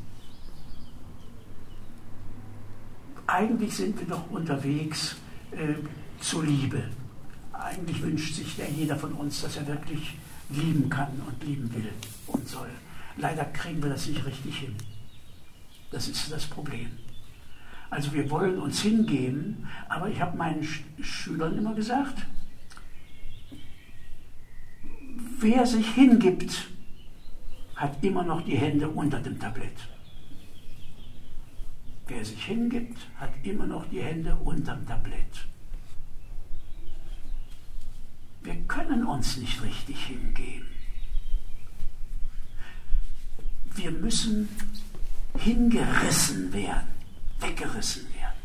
S1: Eigentlich sind wir doch unterwegs äh, zur Liebe. Eigentlich wünscht sich ja jeder von uns, dass er wirklich lieben kann und lieben will und soll. Leider kriegen wir das nicht richtig hin. Das ist das Problem. Also wir wollen uns hingeben, aber ich habe meinen Sch- Schülern immer gesagt, wer sich hingibt, hat immer noch die Hände unter dem Tablett. Wer sich hingibt, hat immer noch die Hände unterm Tablett. Wir können uns nicht richtig hingeben. Wir müssen hingerissen werden, weggerissen werden.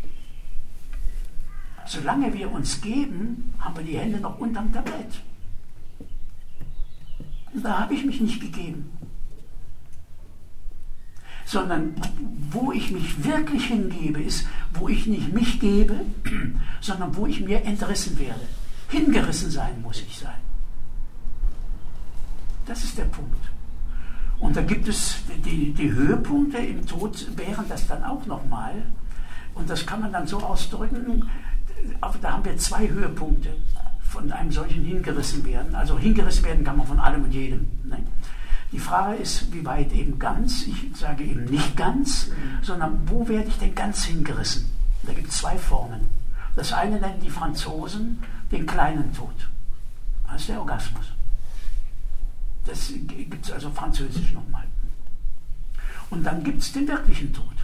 S1: Solange wir uns geben, haben wir die Hände noch unterm Tablett. Und da habe ich mich nicht gegeben. Sondern wo ich mich wirklich hingebe, ist, wo ich nicht mich gebe, sondern wo ich mir entrissen werde. Hingerissen sein muss ich sein. Das ist der Punkt. Und da gibt es die, die Höhepunkte im Tod, wären das dann auch nochmal. Und das kann man dann so ausdrücken, da haben wir zwei Höhepunkte von einem solchen hingerissen werden. Also hingerissen werden kann man von allem und jedem. Ne? Die Frage ist, wie weit eben ganz, ich sage eben nicht ganz, sondern wo werde ich denn ganz hingerissen? Da gibt es zwei Formen. Das eine nennen die Franzosen den kleinen Tod. Das ist der Orgasmus. Das gibt es also französisch nochmal. Und dann gibt es den wirklichen Tod.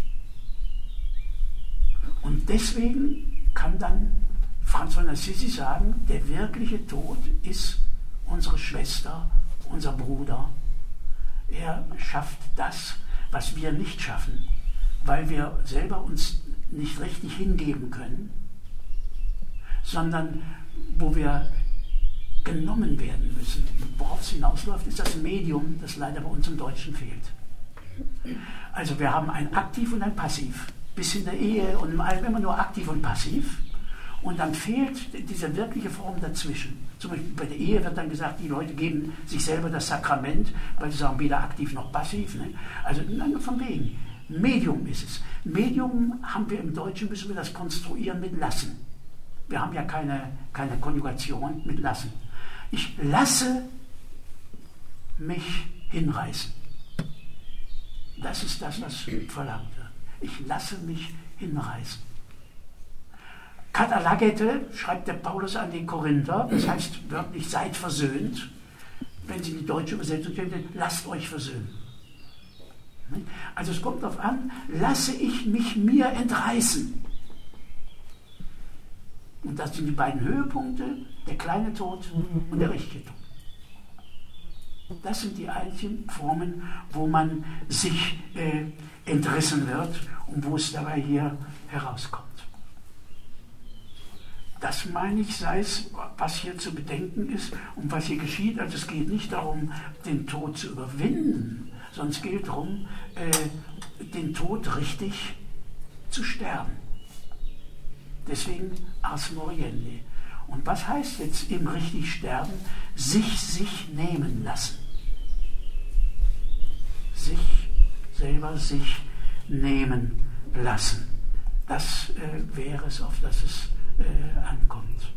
S1: Und deswegen kann dann Franz von Assisi sagen, der wirkliche Tod ist unsere Schwester, unser Bruder. Er schafft das, was wir nicht schaffen, weil wir selber uns nicht richtig hingeben können, sondern wo wir genommen werden müssen. Worauf es hinausläuft, ist das Medium, das leider bei uns im Deutschen fehlt. Also wir haben ein Aktiv und ein Passiv. Bis in der Ehe und im Allem immer nur aktiv und passiv. Und dann fehlt diese wirkliche Form dazwischen. Zum Beispiel bei der Ehe wird dann gesagt, die Leute geben sich selber das Sakrament, weil sie sagen, weder aktiv noch passiv. Ne? Also nein, von wegen. Medium ist es. Medium haben wir im Deutschen, müssen wir das konstruieren mit lassen. Wir haben ja keine, keine Konjugation mit lassen. Ich lasse mich hinreißen. Das ist das, was verlangt wird. Ich lasse mich hinreißen. Katalagete schreibt der Paulus an die Korinther, das heißt wörtlich, seid versöhnt. Wenn Sie die deutsche Übersetzung kennen, lasst euch versöhnen. Also es kommt darauf an, lasse ich mich mir entreißen. Und das sind die beiden Höhepunkte, der kleine Tod und der richtige Tod. Das sind die einzigen Formen, wo man sich äh, entrissen wird und wo es dabei hier herauskommt. Das meine ich, sei es, was hier zu bedenken ist und was hier geschieht. Also es geht nicht darum, den Tod zu überwinden, sondern es geht darum, äh, den Tod richtig zu sterben. Deswegen ars moriendi. Und was heißt jetzt im richtig sterben? Sich sich nehmen lassen. Sich selber sich nehmen lassen. Das äh, wäre es, auf das es äh, ankommt.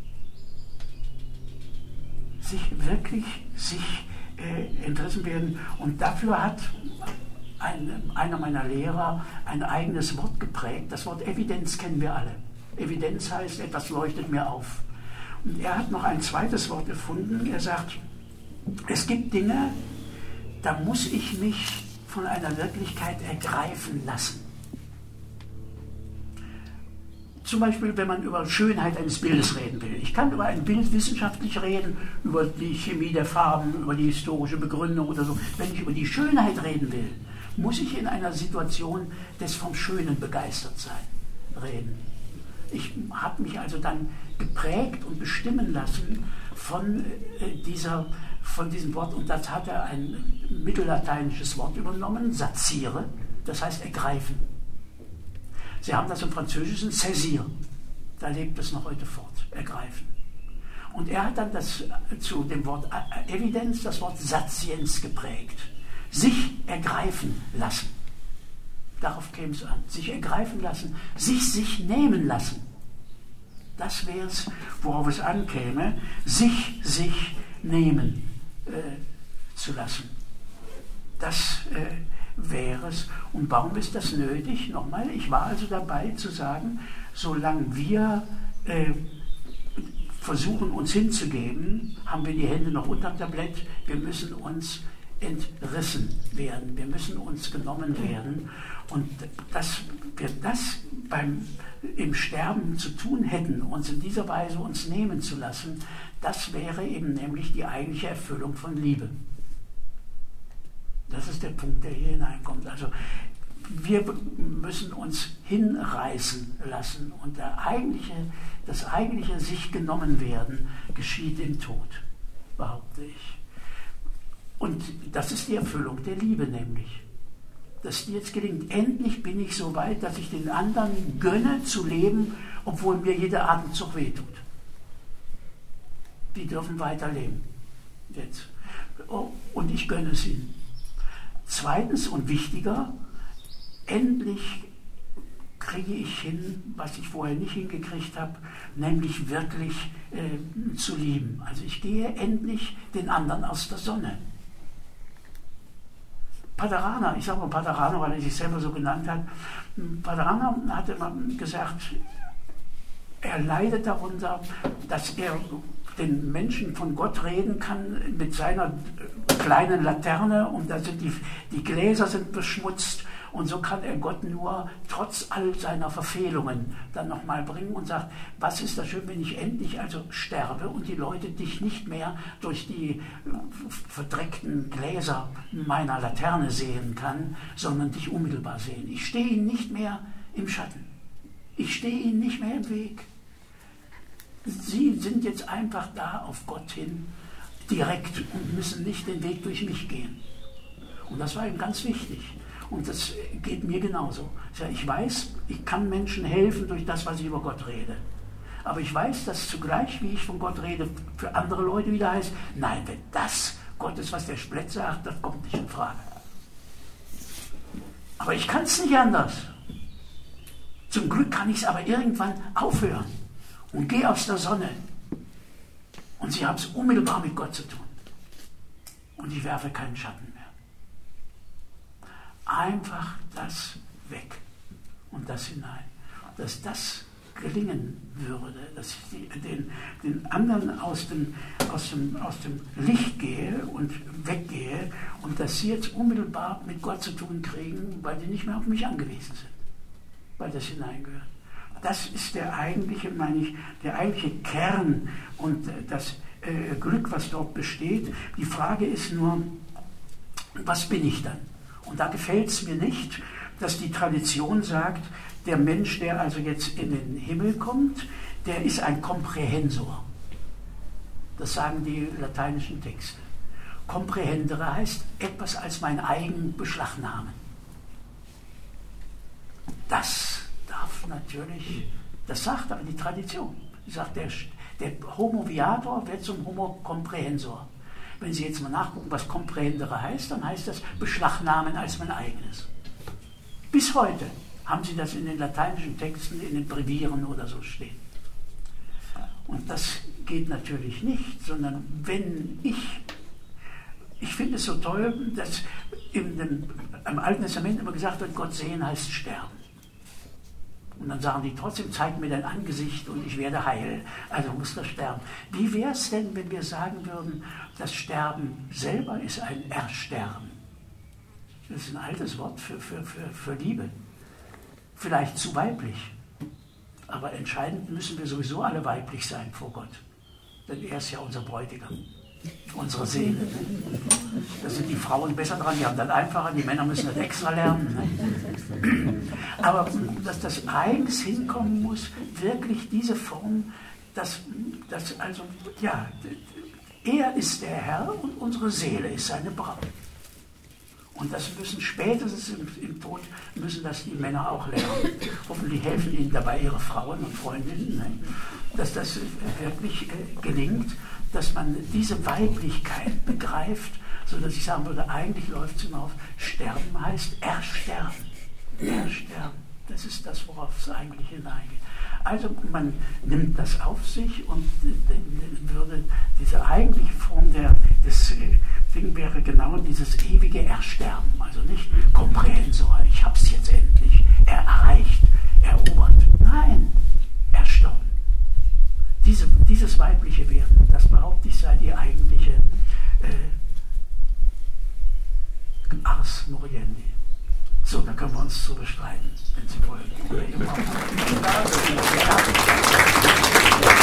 S1: Sich wirklich sich äh, entrissen werden. Und dafür hat ein, einer meiner Lehrer ein eigenes Wort geprägt. Das Wort Evidenz kennen wir alle. Evidenz heißt, etwas leuchtet mir auf. Und er hat noch ein zweites Wort erfunden. Er sagt, es gibt Dinge, da muss ich mich von einer Wirklichkeit ergreifen lassen. zum Beispiel, wenn man über Schönheit eines Bildes reden will. Ich kann über ein Bild wissenschaftlich reden, über die Chemie der Farben, über die historische Begründung oder so. Wenn ich über die Schönheit reden will, muss ich in einer Situation des vom Schönen begeistert sein reden. Ich habe mich also dann geprägt und bestimmen lassen von, äh, dieser, von diesem Wort, und das hat er ein mittellateinisches Wort übernommen, saisire, das heißt ergreifen. Sie haben das im Französischen saisir, da lebt es noch heute fort, ergreifen. Und er hat dann das, zu dem Wort Evidenz das Wort Satienz geprägt, sich ergreifen lassen. Darauf käme es an, sich ergreifen lassen, sich sich nehmen lassen. Das wäre es, worauf es ankäme, sich sich nehmen äh, zu lassen. Das äh, wäre es. Und warum ist das nötig? Nochmal, ich war also dabei zu sagen, solange wir äh, versuchen, uns hinzugeben, haben wir die Hände noch unterm Tablett, wir müssen uns entrissen werden, wir müssen uns genommen werden. Und dass wir das beim, im Sterben zu tun hätten, uns in dieser Weise uns nehmen zu lassen, das wäre eben nämlich die eigentliche Erfüllung von Liebe. Das ist der Punkt, der hier hineinkommt. Also wir müssen uns hinreißen lassen und der eigentliche, das eigentliche sich genommen werden geschieht im Tod, behaupte ich. Und das ist die Erfüllung der Liebe nämlich. Dass die jetzt gelingt. Endlich bin ich so weit, dass ich den anderen gönne zu leben, obwohl mir jeder Atemzug wehtut. Die dürfen weiterleben. Jetzt. Oh, und ich gönne es ihnen. Zweitens und wichtiger, endlich kriege ich hin, was ich vorher nicht hingekriegt habe, nämlich wirklich äh, zu lieben. Also ich gehe endlich den anderen aus der Sonne. Paderana, ich sage mal Paderana, weil er sich selber so genannt hat, Paderana hat immer gesagt, er leidet darunter, dass er den Menschen von Gott reden kann mit seiner kleinen Laterne und da sind die, die Gläser sind beschmutzt und so kann er Gott nur trotz all seiner Verfehlungen dann nochmal bringen und sagt, was ist das schön, wenn ich endlich also sterbe und die Leute dich nicht mehr durch die verdreckten Gläser meiner Laterne sehen kann, sondern dich unmittelbar sehen. Ich stehe ihnen nicht mehr im Schatten. Ich stehe ihnen nicht mehr im Weg. Sie sind jetzt einfach da auf Gott hin, direkt und müssen nicht den Weg durch mich gehen. Und das war ihm ganz wichtig. Und das geht mir genauso. Ich weiß, ich kann Menschen helfen durch das, was ich über Gott rede. Aber ich weiß, dass zugleich, wie ich von Gott rede, für andere Leute wieder heißt, nein, wenn das Gott ist, was der Splett sagt, das kommt nicht in Frage. Aber ich kann es nicht anders. Zum Glück kann ich es aber irgendwann aufhören und gehe aus der Sonne. Und sie haben es unmittelbar mit Gott zu tun. Und ich werfe keinen Schatten mehr. Einfach das weg und das hinein. Dass das gelingen würde, dass ich die, den, den anderen aus dem, aus, dem, aus dem Licht gehe und weggehe und dass sie jetzt unmittelbar mit Gott zu tun kriegen, weil die nicht mehr auf mich angewiesen sind, weil das hineingehört. Das ist der eigentliche, meine ich, der eigentliche Kern und das äh, Glück, was dort besteht. Die Frage ist nur, was bin ich dann? Und da gefällt es mir nicht, dass die Tradition sagt, der Mensch, der also jetzt in den Himmel kommt, der ist ein Komprehensor. Das sagen die lateinischen Texte. Komprehendere heißt etwas als mein eigen beschlagnahmen. Das darf natürlich, das sagt aber die Tradition. Die sagt, der, der Homo viator wird zum Homo comprehensor. Wenn Sie jetzt mal nachgucken, was Komprehendere heißt, dann heißt das beschlagnahmen als mein eigenes. Bis heute haben Sie das in den lateinischen Texten, in den Brevieren oder so stehen. Und das geht natürlich nicht, sondern wenn ich, ich finde es so toll, dass in dem, im Alten Testament immer gesagt wird, Gott sehen heißt sterben. Und dann sagen die trotzdem, zeig mir dein Angesicht und ich werde heil. Also muss das sterben. Wie wäre es denn, wenn wir sagen würden, das Sterben selber ist ein Ersterben? Das ist ein altes Wort für, für, für, für Liebe. Vielleicht zu weiblich. Aber entscheidend müssen wir sowieso alle weiblich sein vor Gott. Denn er ist ja unser Bräutigam, unsere Seele. Ne? Da sind die Frauen besser dran, die haben das einfacher, die Männer müssen das extra lernen. Ne? Aber dass das eigens hinkommen muss, wirklich diese Form, dass, dass also, ja, er ist der Herr und unsere Seele ist seine Braut. Und das müssen spätestens im, im Tod, müssen das die Männer auch lernen. Hoffentlich helfen ihnen dabei ihre Frauen und Freundinnen, ne? Dass das wirklich äh, gelingt, dass man diese Weiblichkeit begreift, sodass ich sagen würde, eigentlich läuft es hinauf, sterben heißt ersterben. Ersterben, das ist das, worauf es eigentlich hineingeht. Also man nimmt das auf sich und äh, würde diese eigentliche Form der, des äh, Ding wäre genau dieses ewige Ersterben, also nicht Komprehensor, ich hab's jetzt endlich, er erreicht, erobert. Nein, erstorben. Diese, dieses weibliche Werden, das behaupte ich, sei die eigentliche äh, Ars Moriendi. So, da können wir uns zu bestreiten, wenn Sie wollen. Oder eben auch.